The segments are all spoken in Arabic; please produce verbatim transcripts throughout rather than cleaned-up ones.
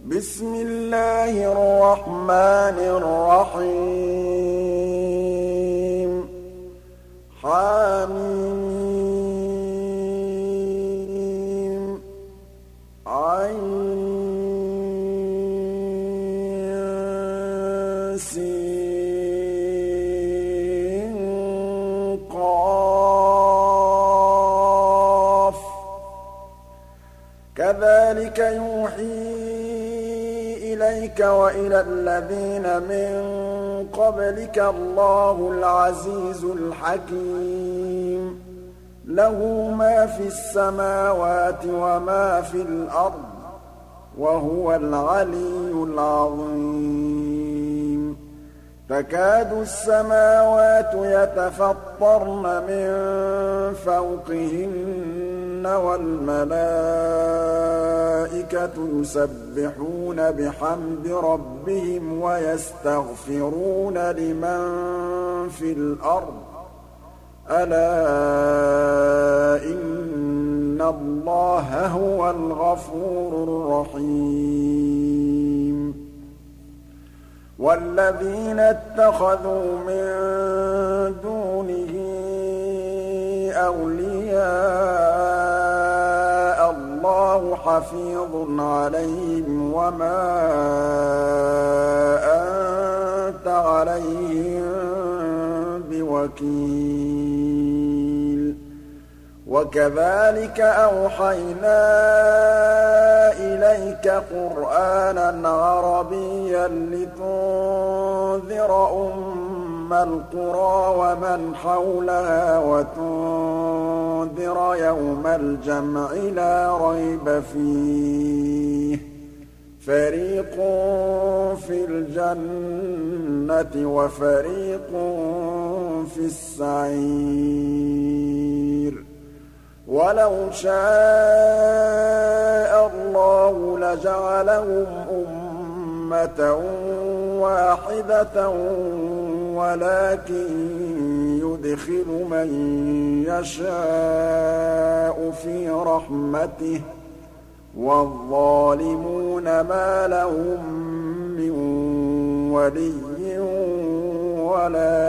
بسم الله الرحمن الرحيم حميم عين سين قاف كذلك يوحي إليك وإلى الذين من قبلك الله العزيز الحكيم له ما في السماوات وما في الأرض وهو العلي العظيم تكاد السماوات يتفطرن من فوقهن والملائكة يسبحون بحمد ربهم ويستغفرون لمن في الأرض ألا إن الله هو الغفور الرحيم والذين اتخذوا من دونه أولياء الله حفيظ عليهم وما أنت عليهم بوكيل وكذلك أوحينا إليك قرآنا عربيا لتنذر أم القرى ومن حولها وتنذر يوم الجمع لا ريب فيه فريق في الجنة وفريق في السعير ولو شاء الله لجعلهم أمة واحدة ولكن يدخل من يشاء في رحمته والظالمون ما لهم من ولي ولا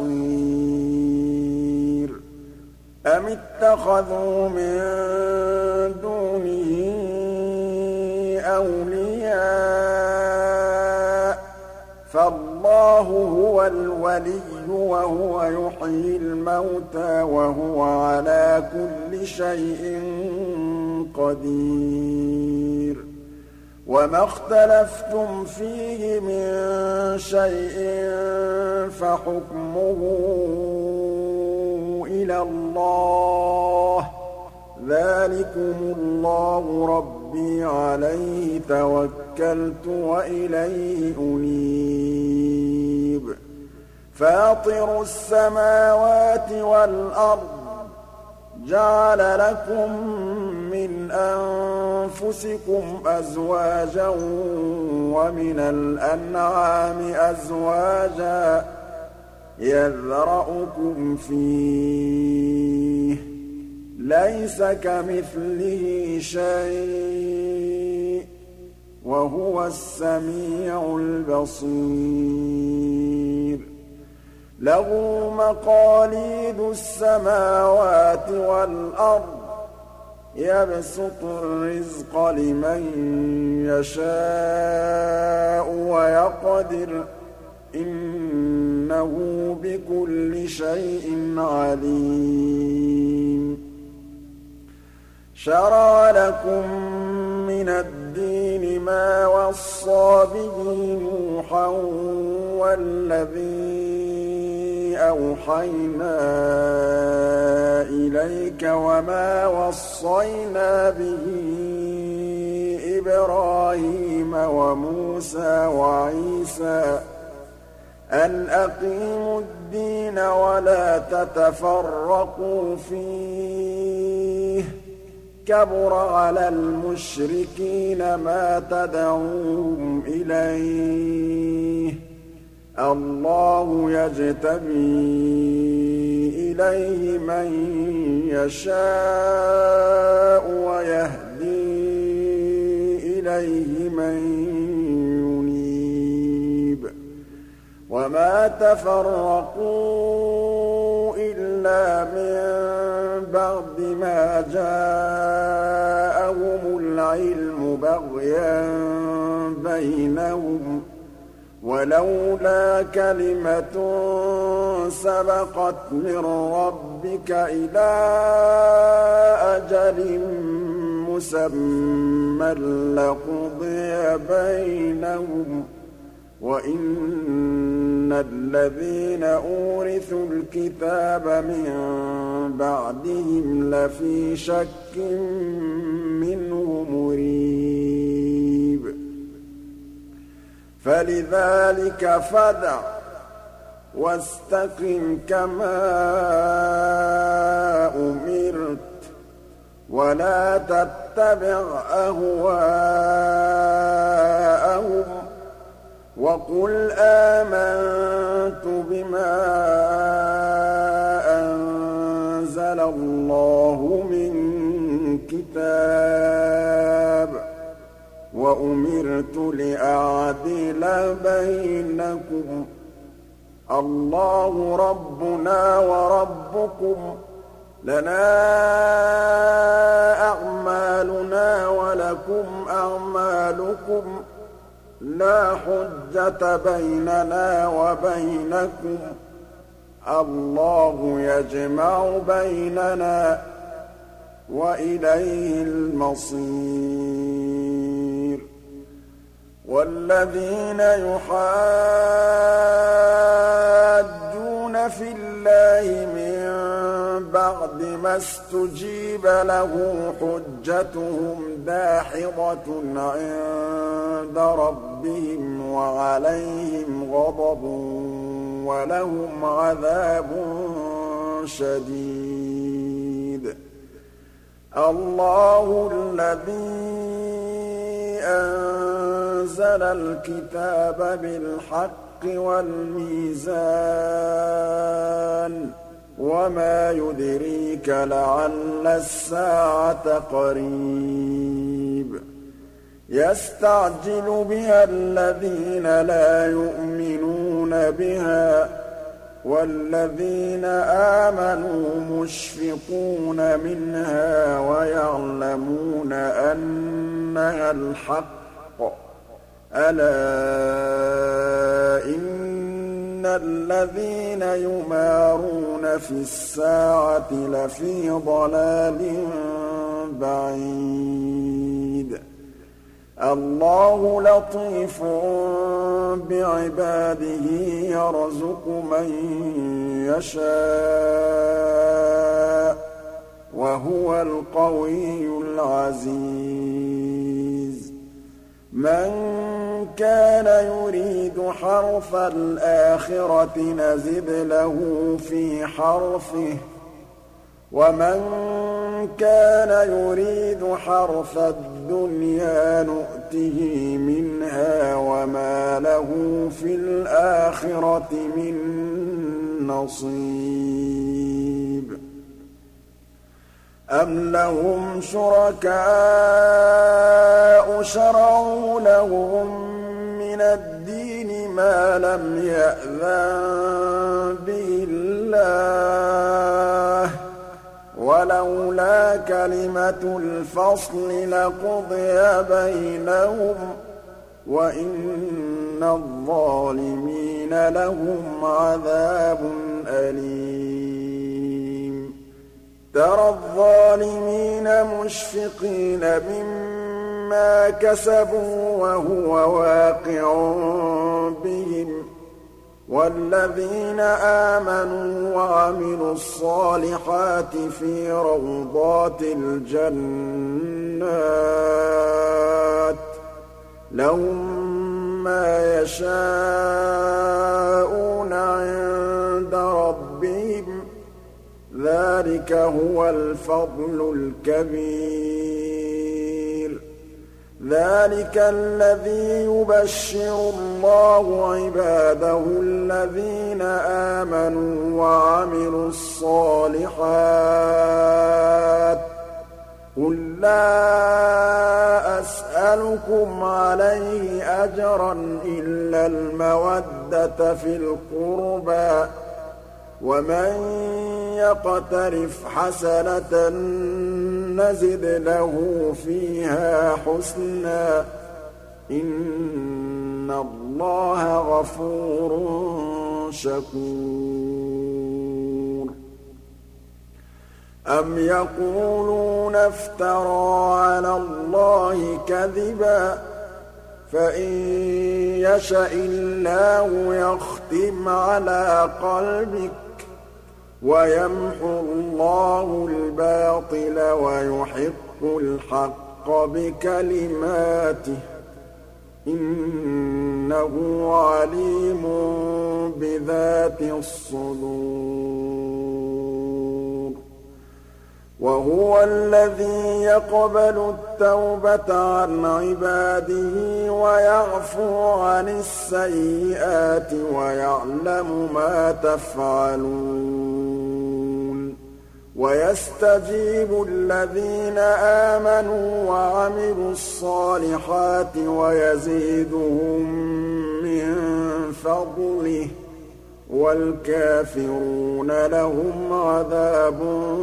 نصير أم اتخذوا من دونه أولياء فالله هو الولي وهو يحيي الموتى وهو على كل شيء قدير وما اختلفتم فيه من شيء فحكمه إلى الله ذلكم الله ربي عليه توكلت وإليه أنيب فاطر السماوات والأرض جعل لكم من أنفسكم أزواجا ومن الأنعام أزواجا يذرأكم فيه ليس كمثله شيء وهو السميع البصير له مقاليد السماوات والأرض يبسط الرزق لمن يشاء ويقدر إنه بكل شيء عليم شرع لكم من الدين ما وصى به نوحا والذي أوحينا إليك وما وصينا به إبراهيم وموسى وعيسى أن أقيموا الدين ولا تتفرقوا فيه كبر على المشركين ما تدعوهم إليه الله يجتبي إليه من يشاء ويهدي إِلَيْهِ مَن يُنِيبُ وَمَا تَفَرَّقُوا إِلَّا مِن بَعْدِ مَا جَاءَهُمُ الْعِلْمُ بَغْيًا بَيْنَهُمْ وَلَوْلَا كَلِمَةٌ سَبَقَتْ مِن رَّبِّكَ إِلَىٰ أَجَلٍ مُّسَمًّى لَّقُضِيَ بَيْنَهُمْ وَإِنَّ الَّذِينَ أُورِثُوا الْكِتَابَ مِن بَعْدِهِمْ لَفِي شَكٍّ مِّنْهُ مُرِيبٍ فَلِذَٰلِكَ فَادْعُ وَاسْتَقِمْ كَمَا أُمِرْتَ وَلَا تَتَّبِعْ أَهْوَاءَهُمْ وَقُلْ آمَنتُ بِمَا أَنزَلَ اللَّهُ مِن كِتَابٍ وَأُمِرْتُ لِأَعْدِلَ بَيْنَكُمْ اللَّهُ رَبُّنَا وَرَبُّكُمْ لَنَا أَعْمَالُنَا وَلَكُمْ أَعْمَالُكُمْ لَا حُجَّةَ بَيْنَنَا وَبَيْنَكُمْ اللَّهُ يَجْمَعُ بَيْنَنَا وَإِلَيْهِ الْمَصِيرُ وَالَّذِينَ يُحَاجُّونَ فِي اللَّهِ مِن بَعْدِ مَا اسْتُجِيبَ لَهُ حُجَّتُهُمْ دَاحِضَةٌ عِندَ رَبِّهِمْ وَعَلَيْهِمْ غَضَبٌ وَلَهُمْ عَذَابٌ شَدِيدٌ اللَّهُ الَّذِي أَنزَلَ الْكِتَابَ بِالْحَقِّ وَالْمِيزَانَ وَمَا يُدْرِيكَ لَعَلَّ السَّاعَةَ قَرِيبٌ يَسْتَعْجِلُ بِهَا الَّذِينَ لَا يُؤْمِنُونَ بِهَا وَالَّذِينَ آمَنُوا مُشْفِقُونَ مِنْهَا وَيَعْلَمُونَ أَنَّهَا الْحَقُّ أَلَا إِنَّ الَّذِينَ يُمَارُونَ فِي السَّاعَةِ لَفِي ضَلَالٍ بَعِيدٍ اللَّهُ لَطِيفٌ بِعِبَادِهِ يَرْزُقُ مَن يَشَاءُ وَهُوَ الْقَوِيُّ الْعَزِيزُ مَن كَانَ يُرِيدُ حَرْثَ الْآخِرَةِ نَزِدْ لَهُ فِي حَرْثِهِ وَمَن كَانَ يُرِيدُ حَرْثَ الدُّنْيَا نُؤْتِهِ مِنْهَا وَمَا لَهُ فِي الْآخِرَةِ مِن نَّصِيبٍ أَمْ لَهُمْ شُرَكَاءُ شَرَعُوا لَهُم مِّنَ الدِّينِ مَا لَمْ يَأْذَن بِهِ اللَّهُ وَلَوْلَا كَلِمَةُ الْفَصْلِ لَقُضِيَ بَيْنَهُمْ وَإِنَّ الظَّالِمِينَ لَهُمْ عَذَابٌ أَلِيمٌ تَرَى الظَّالِمِينَ مُشْفِقِينَ مِمَّا كَسَبُوا وَهُوَ وَاقِعٌ بِهِمْ وَالَّذِينَ آمَنُوا وَعَمِلُوا الصَّالِحَاتِ فِي رَوْضَاتِ الْجَنَّاتِ لَهُم مَّا يَشَاءُونَ عِندَ رَبِّهِمْ ۚ ذَٰلِكَ هُوَ الْفَضْلُ الْكَبِيرُ ذَٰلِكَ الَّذِي يُبَشِّرُ اللَّهُ عِبَادَهُ الَّذِينَ آمَنُوا وَعَمِلُوا الصَّالِحَاتِ قُل لَّا أَسْأَلُكُمْ عَلَيْهِ أَجْرًا إِلَّا الْمَوَدَّةَ فِي الْقُرْبَىٰ ۗ وَمَن يَقْتَرِفْ حَسَنَةً نَّزِدْ لَهُ فِيهَا حُسْنًا ۚ إِنَّ اللَّهَ غَفُورٌ شَكُورٌ. أَمْ يَقُولُونَ افْتَرَىٰ عَلَى اللَّهِ كَذِبًا ۖ فَإِن يَشَإِ اللَّهُ يَخْتِمْ عَلَىٰ قَلْبِكَ وَيَمْحُ اللَّهُ الْبَاطِلَ وَيُحِقُّ الْحَقَّ بِكَلِمَاتِهِ ۚ إِنَّهُ عَلِيمٌ بِذَاتِ الصُّدُورِ. وَهُوَ الَّذِي يَقْبَلُ التَّوْبَةَ عَنْ عِبَادِهِ وَيَعْفُو عَنِ السَّيِّئَاتِ وَيَعْلَمُ مَا تَفْعَلُونَ. وَيَسْتَجِيبُ الَّذِينَ آمَنُوا وَعَمِلُوا الصَّالِحَاتِ وَيَزِيدُهُم مِّن فَضْلِهِ ۚ وَالْكَافِرُونَ لَهُمْ عَذَابٌ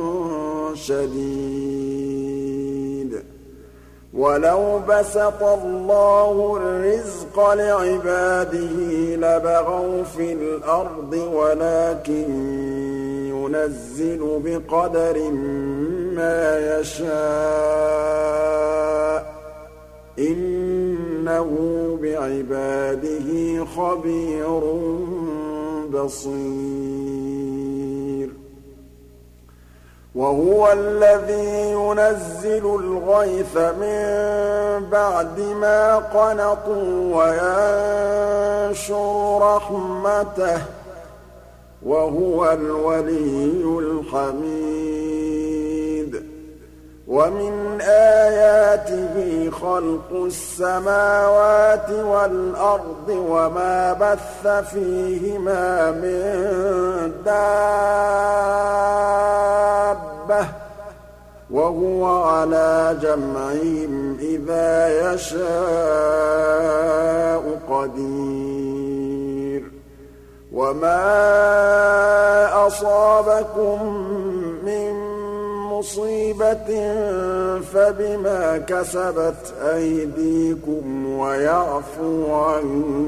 شَدِيدٌ. وَلَوْ بَسَطَ اللَّهُ الرِّزْقَ لِعِبَادِهِ لَبَغَوْا فِي الْأَرْضِ وَلَٰكِن يُنَزِّلُ بِقَدَرٍ مَّا يَشَاءُ ۚ إِنَّهُ بِعِبَادِهِ خَبِيرٌ بَصِيرٌ. وَهُوَ الَّذِي يُنَزِّلُ الْغَيْثَ مِن بَعْدِ مَا قَنَطُوا وَيَنشُرُ رَحْمَتَهُ ۚ وَهُوَ الْوَلِيُّ الْحَمِيدُ. وَمِنْ آيَاتِهِ خَلْقُ السَّمَاوَاتِ وَالْأَرْضِ وَمَا بَثَّ فِيهِمَا مِن دَابَّةٍ ۚ وَهُوَ عَلَىٰ جَمْعِهِمْ إِذَا يَشَاءُ قَدِيرٌ. وَمَا أَصَابَكُم مِّن مُّصِيبَةٍ فَبِمَا كَسَبَتْ أَيْدِيكُمْ وَيَعْفُو عَن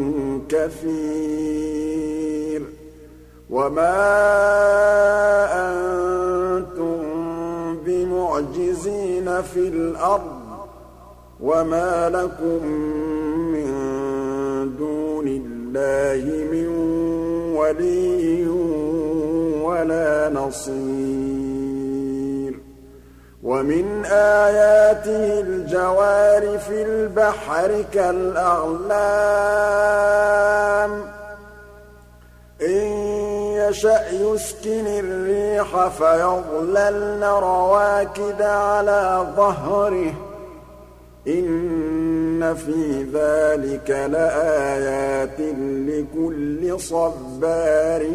كَثِيرٍ. وَمَا أَنتُم بِمُعْجِزِينَ فِي الْأَرْضِ ۖ وَمَا لَكُم مِّن دُونِ اللَّهِ مِن وَلِيٍّ وَلَا نَصِيرٍ. وَمِنْ آيَاتِهِ الْجَوَارِ فِي الْبَحْرِ كَالْأَعْلَامِ ۚ إِن يَشَأْ يُسْكِنِ الرِّيحَ فَيَظْلَلْنَ رَوَاكِدَ عَلَىٰ ظَهْرِهِ ۚ إِنَّ فِي ذَٰلِكَ لَآيَاتٍ لِّكُلِّ صَبَّارٍ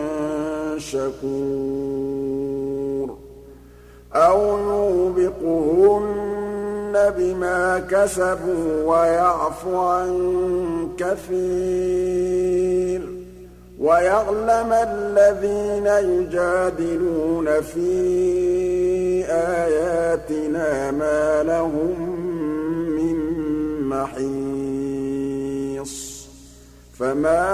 شَكُورٍ. أَوْ يُوبِقْهُنَّ بِمَا كَسَبُوا وَيَعْفُ عَن كَثِيرٍ. وَيَعْلَمَ الَّذِينَ يُجَادِلُونَ فِي آيَاتِنَا مَا لَهُم مِّن مَّحِيصٍ. فَمَا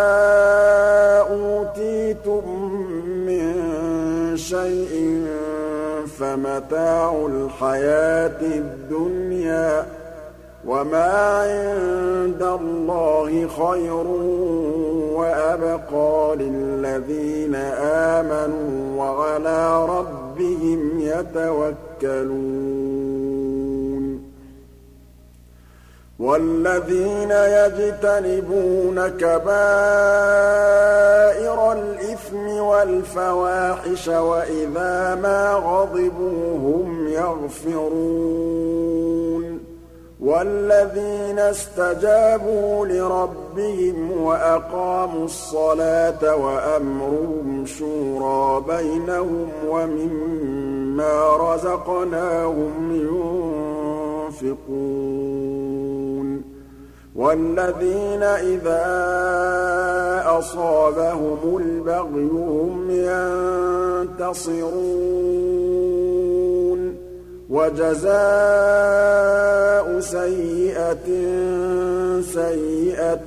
أُوتِيتُم مِّن شَيْءٍ فَمَتَاعُ الْحَيَاةِ الدُّنْيَا ۖ وَمَا عِندَ اللَّهِ خَيْرٌ وَأَبْقَىٰ لِلَّذِينَ آمَنُوا وَعَلَىٰ رَبِّهِمْ يَتَوَكَّلُونَ. وَالَّذِينَ يَجْتَنِبُونَ كَبَائِرَ الْإِثْمِ وَالْفَوَاحِشَ وَإِذَا مَا غَضِبُوا هُمْ يَغْفِرُونَ. وَالَّذِينَ اسْتَجَابُوا لِرَبِّهِمْ وَأَقَامُوا الصَّلَاةَ وَأَمْرُهُمْ شُورَىٰ بَيْنَهُمْ وَمِمَّا مِّمَّا رَزَقْنَاهُمْ يُنفِقُونَ وَالَّذِينَ إِذَا أَصَابَهُمُ الْبَغْيُ هُمْ يَنتَصِرُونَ وَجَزَاءُ سَيِّئَةٍ سَيِّئَةٌ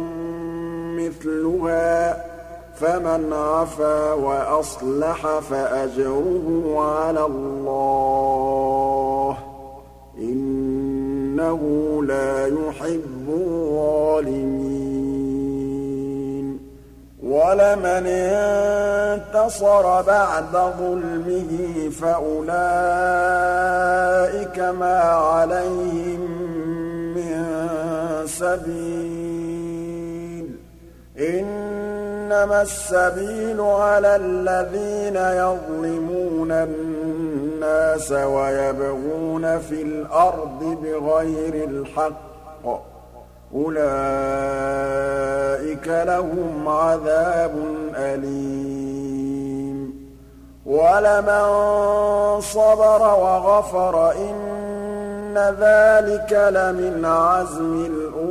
مِّثْلُهَا فَمَنْ عَفَا وَأَصْلَحَ فَأَجْرُهُ عَلَى اللَّهِ ۚ إِنَّهُ لَا يُحِبُّ الظَّالِمِينَ وَلَمَنِ انتَصَرَ بَعْدَ ظُلْمِهِ فَأُولَٰئِكَ مَا عَلَيْهِم مِّن سَبِيلٍ ۚ إِنَّمَا السَّبِيلُ عَلَى الَّذِينَ يَظْلِمُونَ النَّاسَ وَيَبْغُونَ فِي الْأَرْضِ بِغَيْرِ الْحَقِّ ۚ أُولَٰئِكَ لَهُمْ عَذَابٌ أَلِيمٌ وَلَمَن صَبَرَ وَغَفَرَ إِنَّ ذَٰلِكَ لَمِنْ عَزْمِ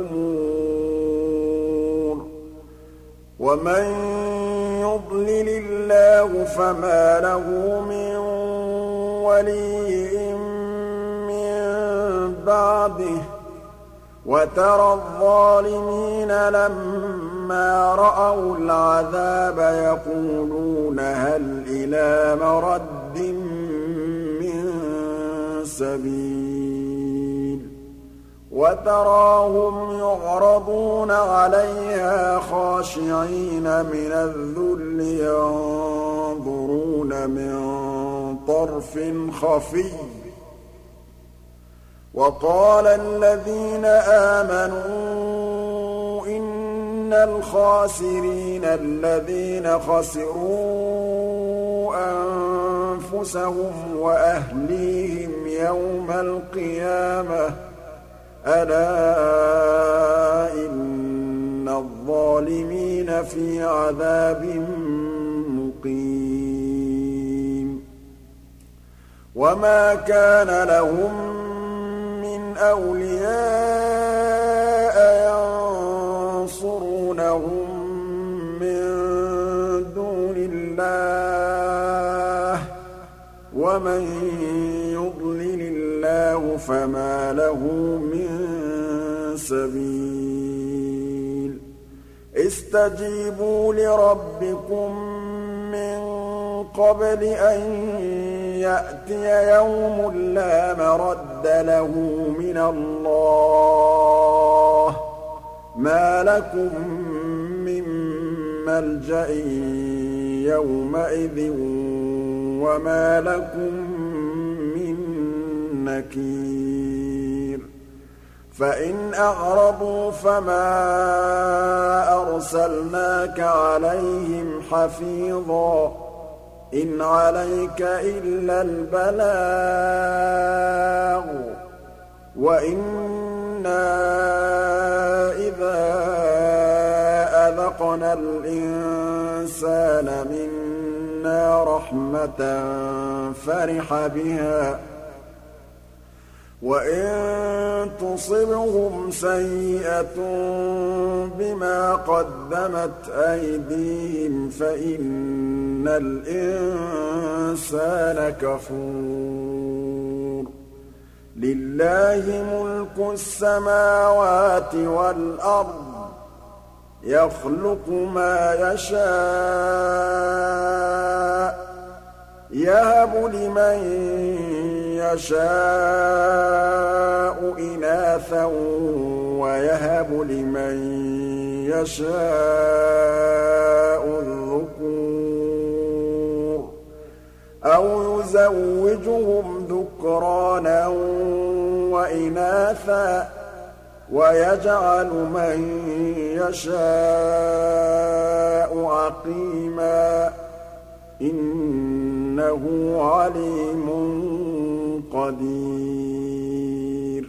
الْأُمُورِ وَمَن يُضْلِلِ اللَّهُ فَمَا لَهُ مِن وَلِيٍّ مِّن بَعْدِهِ ۗ وَتَرَى الظَّالِمِينَ لَمَّا رَأَوُا الْعَذَابَ يَقُولُونَ هَلْ إِلَىٰ مَرَدٍّ مِّن سَبِيلٍ وَتَرَاهُمْ يُعْرَضُونَ عَلَيْهَا خَاشِعِينَ مِنَ الذُّلِّ يَنظُرُونَ مِن طَرْفٍ خَفِيٍّ وَقَالَ الَّذِينَ آمَنُوا إِنَّ الْخَاسِرِينَ الَّذِينَ خَسِرُوا أَنفُسَهُمْ وَأَهْلِيهِمْ يَوْمَ الْقِيَامَةِ ۗ أَلَا إِنَّ الظَّالِمِينَ فِي عَذَابٍ مُّقِيمٍ وَمَا كَانَ لَهُم مِّنْ أَوْلِيَاءَ يَنصُرُونَهُم مِّن دُونِ اللَّهِ ۗ وَمَن يُضْلِلِ اللَّهُ فَمَا لَهُ مِن سَبِيلٍ اسْتَجِيبُوا لِرَبِّكُم مِّن قَبْلِ أَن يَأْتِيَ يَوْمٌ لَّا مَرَدَّ لَهُ مِنَ اللَّهِ ۚ مَا لَكُم مِّن مَّلْجَإٍ يَوْمَئِذٍ وَمَا لَكُم مِّن نَّكِيرٍ فَإِنْ أَعْرَضُوا فَمَا أَرْسَلْنَاكَ عَلَيْهِمْ حَفِيظًا ۖ إِنْ عَلَيْكَ إِلَّا الْبَلَاغُ ۗ وَإِنَّا إِذَا أَذَقْنَا الْإِنسَانَ مِنَّا رَحْمَةً فَرِحَ بِهَا ۖ وَإِن تُصِبْهُمْ سَيِّئَةٌ بِمَا قَدَّمَتْ أَيْدِيهِمْ فَإِنَّ الْإِنسَانَ كَفُورٌ لِلَّهِ مُلْكُ السَّمَاوَاتِ وَالْأَرْضِ ۚ يَخْلُقُ مَا يَشَاءُ ۚ يَهَبُ لِمَن يَشَاءُ إِنَاثًا وَيَهَبُ لِمَن يَشَاءُ الذُّكُورَ أَوْ يُزَوِّجُهُمْ ذُكْرَانًا وَإِنَاثًا ۖ وَيَجْعَلُ مَن يَشَاءُ عَقِيمًا ۚ إِنَّهُ عَلِيمٌ قَدِيرٌ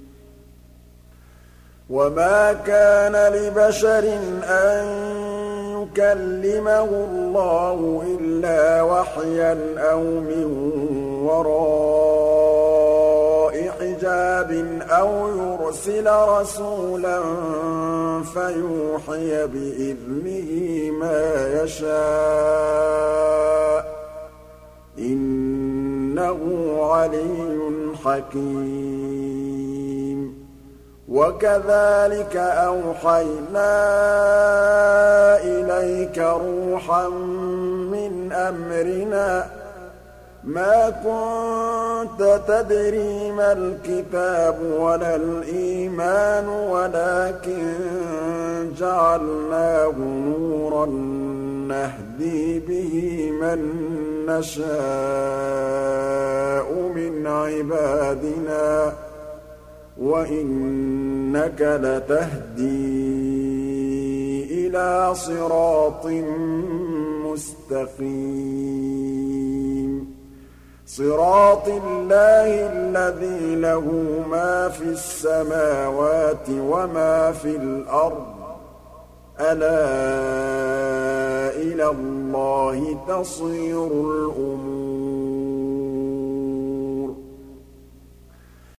وَمَا كَانَ لِبَشَرٍ أَن يكلمه الله إلا وحيا أو من وراء حجاب أو يرسل رسولا فيوحي بإذنه ما يشاء إنه علي حكيم وكذلك أوحينا إليك روحا من أمرنا ما كنت تدري ما الكتاب ولا الإيمان ولكن جعلناه نورا نهدي به من نشاء من عبادنا وإنك لتهدي إلى صراط مستقيم صراط الله الذي له ما في السماوات وما في الأرض ألا إلى الله تصير الأمور